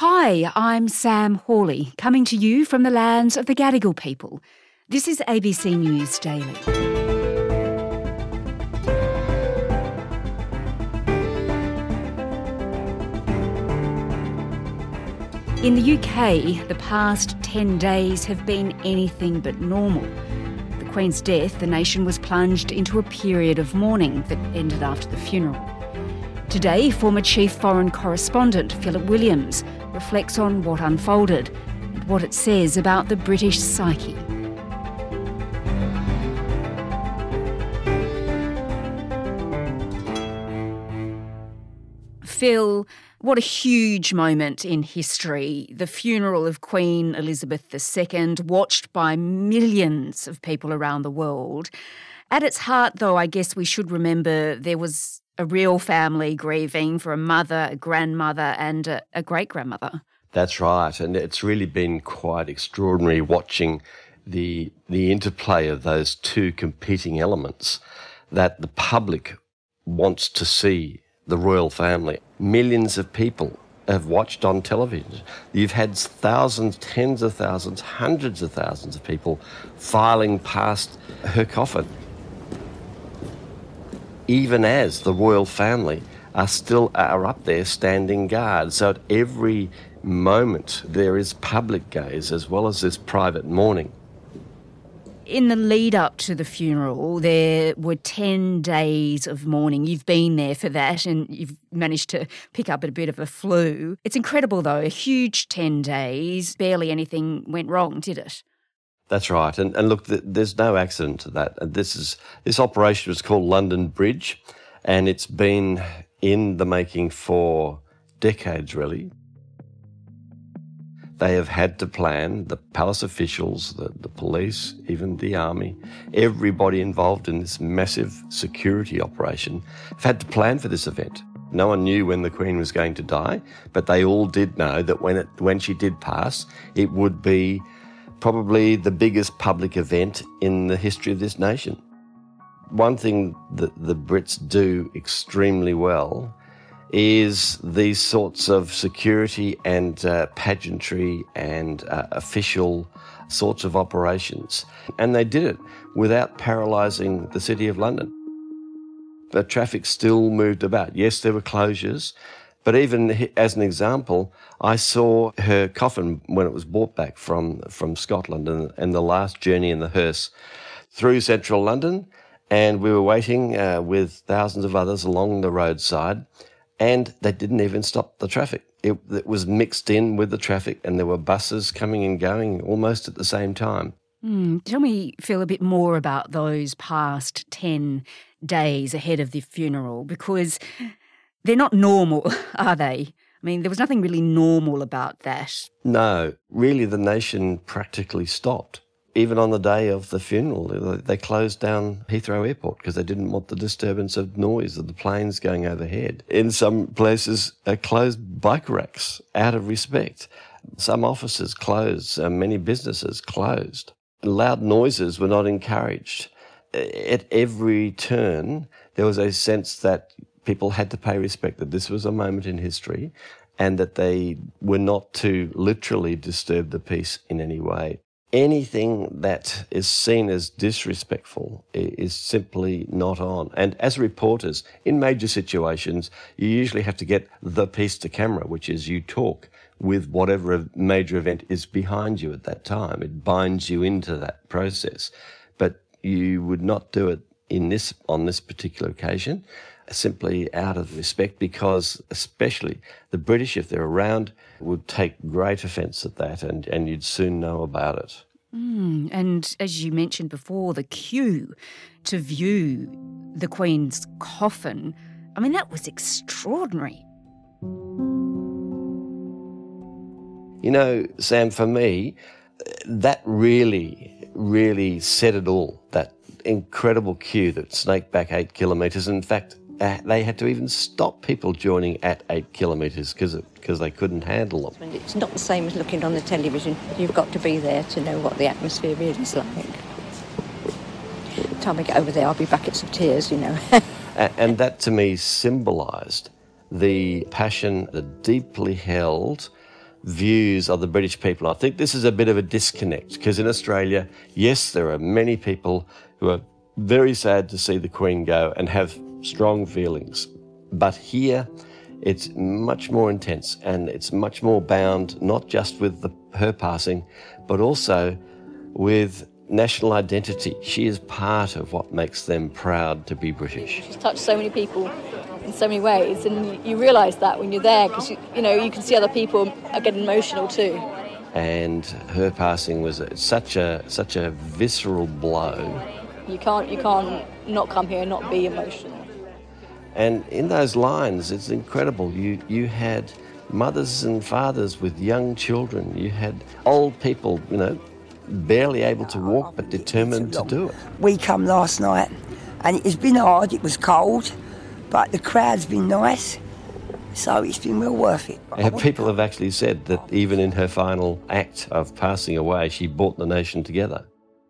Hi, I'm Sam Hawley, coming to you from the lands of the Gadigal people. This is ABC News Daily. In the UK, the past 10 days have been anything but normal. The Queen's death, the nation was plunged into a period of mourning that ended after the funeral. Today, former Chief Foreign Correspondent Philip Williams reflects on what unfolded and what it says about the British psyche. Phil, what a huge moment in history. The funeral of Queen Elizabeth II, watched by millions of people around the world. At its heart, though, I guess we should remember there was a real family grieving for a mother, a grandmother and a great-grandmother. That's right, and it's really been quite extraordinary watching the interplay of those two competing elements that the public wants to see the royal family. Millions of people have watched on television. You've had thousands, tens of thousands, hundreds of thousands of people filing past her coffin, even as the royal family are up there standing guard. So at every moment there is public gaze as well as this private mourning. In the lead up to the funeral, there were 10 days of mourning. You've been there for that and you've managed to pick up a bit of a flu. It's incredible though, a huge 10 days, barely anything went wrong, did it? That's right. And look, there's no accident to that. This operation was called London Bridge, and it's been in the making for decades, really. They have had to plan, the palace officials, the police, even the army, everybody involved in this massive security operation have had to plan for this event. No one knew when the Queen was going to die, but they all did know that when she did pass, it would be probably the biggest public event in the history of this nation. One thing that the Brits do extremely well is these sorts of security and pageantry and official sorts of operations. And they did it without paralysing the City of London. The traffic still moved about. Yes, there were closures, but even as an example, I saw her coffin when it was brought back from Scotland and the last journey in the hearse through central London, and we were waiting with thousands of others along the roadside, and they didn't even stop the traffic. It was mixed in with the traffic, and there were buses coming and going almost at the same time. Tell me, Phil, a bit more about those past 10 days ahead of the funeral, because they're not normal, are they? I mean, there was nothing really normal about that. No, really the nation practically stopped. Even on the day of the funeral, they closed down Heathrow Airport because they didn't want the disturbance of noise of the planes going overhead. In some places, closed bike racks out of respect. Some offices closed, many businesses closed. Loud noises were not encouraged. At every turn, there was a sense that people had to pay respect, that this was a moment in history and that they were not to literally disturb the peace in any way. Anything that is seen as disrespectful is simply not on. And as reporters, in major situations, you usually have to get the piece to camera, which is you talk with whatever major event is behind you at that time. It binds you into that process. But you would not do it on this particular occasion, simply out of respect, because especially the British, if they're around, would take great offence at that, and you'd soon know about it. And as you mentioned before, the queue to view the Queen's coffin, I mean, that was extraordinary. You know, Sam, for me, that really said it all, that incredible queue that snaked back 8 kilometres. In fact, they had to even stop people joining at 8 kilometres because they couldn't handle them. It's not the same as looking on the television. You've got to be there to know what the atmosphere really is like. By the time I get over there, I'll be buckets of tears, you know. And that to me symbolised the passion, the deeply held views of the British people. I think this is a bit of a disconnect because in Australia, yes, there are many people who are very sad to see the Queen go and have strong feelings. But here, it's much more intense and it's much more bound not just with her passing, but also with national identity. She is part of what makes them proud to be British. She's touched so many people in so many ways, and you realise that when you're there, because you can see other people are getting emotional too. And her passing was such a visceral blow. You can't not come here and not be emotional. And in those lines, it's incredible. You had mothers and fathers with young children. You had old people, barely able to walk but determined to do it. We come last night and it's been hard, it was cold, but the crowd's been nice, so it's been well worth it. And people have actually said that even in her final act of passing away, she brought the nation together.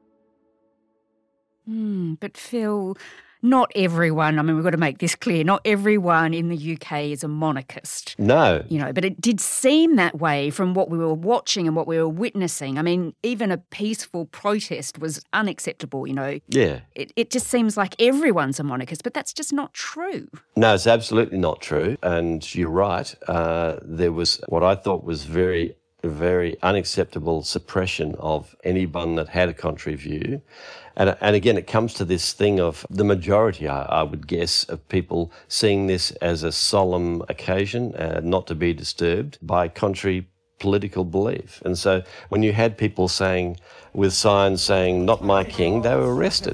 But Phil, not everyone, we've got to make this clear, not everyone in the UK is a monarchist. No. But it did seem that way from what we were watching and what we were witnessing. Even a peaceful protest was unacceptable, Yeah. It just seems like everyone's a monarchist, but that's just not true. No, it's absolutely not true. And you're right. There was what I thought was very, very unacceptable suppression of anyone that had a contrary view. And again, it comes to this thing of the majority, I would guess, of people seeing this as a solemn occasion, not to be disturbed by contrary political belief. And so when you had people with signs saying, "Not my king," they were arrested.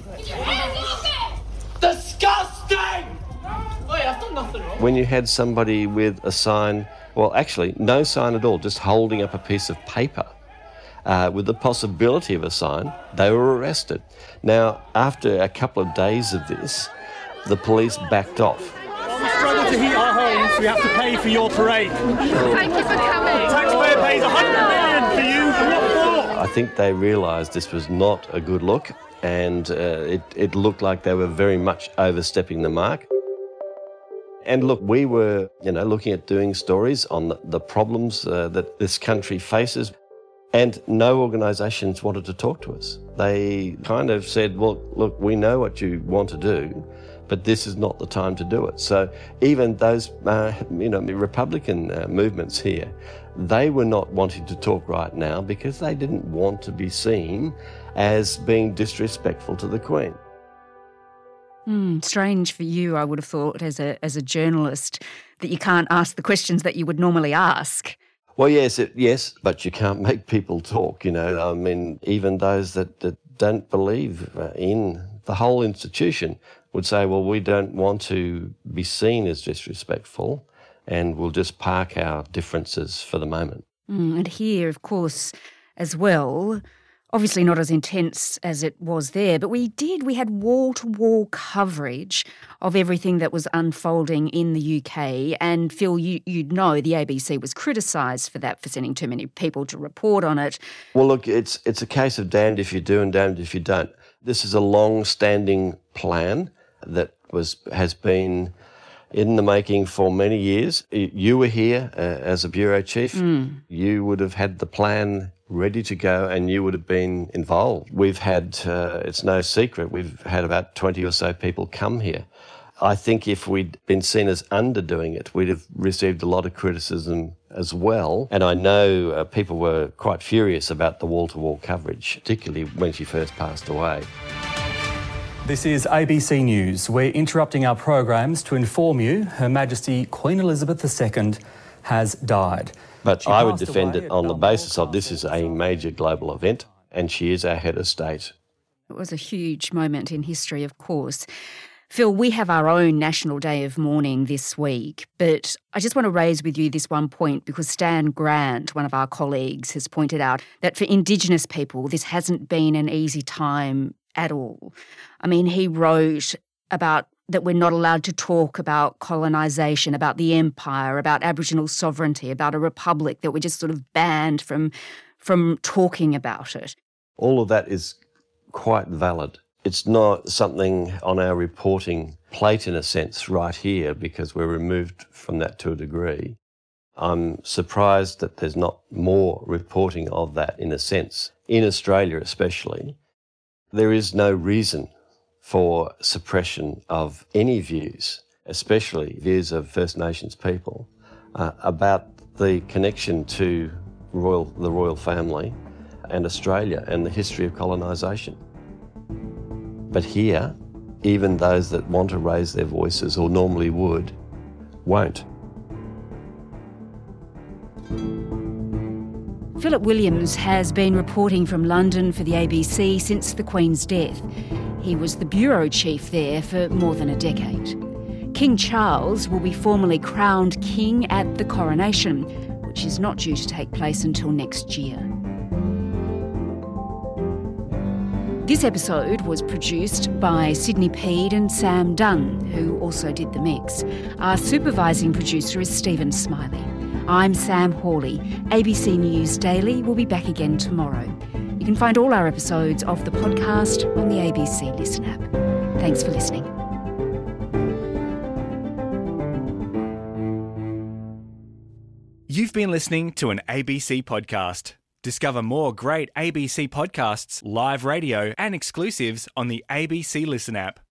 Disgusting! Wait, I've done nothing wrong. When you had somebody with a sign, well, actually, no sign at all, just holding up a piece of paper, with the possibility of a sign, they were arrested. Now, after a couple of days of this, the police backed off. We struggle to heat our homes, we have to pay for your parade. Thank you for coming. The taxpayer pays $100 million for you, and what for? I think they realised this was not a good look, and it looked like they were very much overstepping the mark. And look, we were, looking at doing stories on the problems that this country faces. And no organisations wanted to talk to us. They kind of said, well, look, we know what you want to do, but this is not the time to do it. So even those, Republican movements here, they were not wanting to talk right now because they didn't want to be seen as being disrespectful to the Queen. Strange for you, I would have thought, as a journalist, that you can't ask the questions that you would normally ask. Well, yes, but you can't make people talk, even those that don't believe in the whole institution would say, well, we don't want to be seen as disrespectful and we'll just park our differences for the moment. And here, of course, as well, obviously not as intense as it was there, but we had wall-to-wall coverage of everything that was unfolding in the UK. And Phil, you'd know the ABC was criticised for that, for sending too many people to report on it. Well, look, it's a case of damned if you do and damned if you don't. This is a long-standing plan that has been in the making for many years. You were here as a bureau chief. You would have had the plan ready to go and you would have been involved. We've had, it's no secret, we've had about 20 or so people come here. I think if we'd been seen as underdoing it, we'd have received a lot of criticism as well. And I know people were quite furious about the wall-to-wall coverage, particularly when she first passed away. This is ABC News. We're interrupting our programs to inform you Her Majesty Queen Elizabeth II has died. But I would defend it on the basis of this is a major global event and she is our head of state. It was a huge moment in history, of course. Phil, we have our own National Day of Mourning this week, but I just want to raise with you this one point because Stan Grant, one of our colleagues, has pointed out that for Indigenous people, this hasn't been an easy time at all. He wrote about that we're not allowed to talk about colonisation, about the empire, about Aboriginal sovereignty, about a republic, that we're just sort of banned from talking about it. All of that is quite valid. It's not something on our reporting plate in a sense right here because we're removed from that to a degree. I'm surprised that there's not more reporting of that, in a sense. In Australia especially, there is no reason for suppression of any views, especially views of First Nations people, about the connection to the royal family and Australia and the history of colonisation. But here, even those that want to raise their voices, or normally would, won't. Philip Williams has been reporting from London for the ABC since the Queen's death. He was the bureau chief there for more than a decade. King Charles will be formally crowned king at the coronation, which is not due to take place until next year. This episode was produced by Sydney Peed and Sam Dunn, who also did the mix. Our supervising producer is Stephen Smiley. I'm Sam Hawley. ABC News Daily will be back again tomorrow. You can find all our episodes of the podcast on the ABC Listen app. Thanks for listening. You've been listening to an ABC podcast. Discover more great ABC podcasts, live radio, and exclusives on the ABC Listen app.